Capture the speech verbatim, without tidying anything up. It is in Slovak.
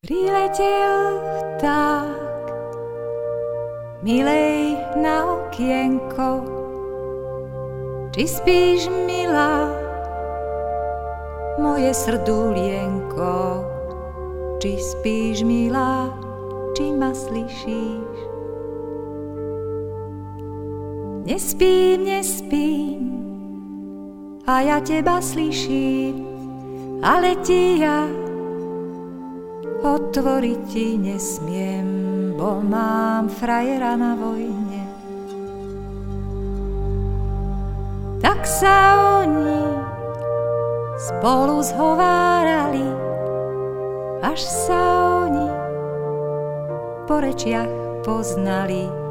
Priletel vták, milej na okienko, či spíš, milá, moje srdulienko, či spíš, milá, či ma slyšíš. Nespím, nespím, a ja teba slyším, ale ti ja otvoriť ti nesmiem, bo mám frajera na vojne. Tak sa oni spolu zhovárali, až sa oni po rečiach poznali.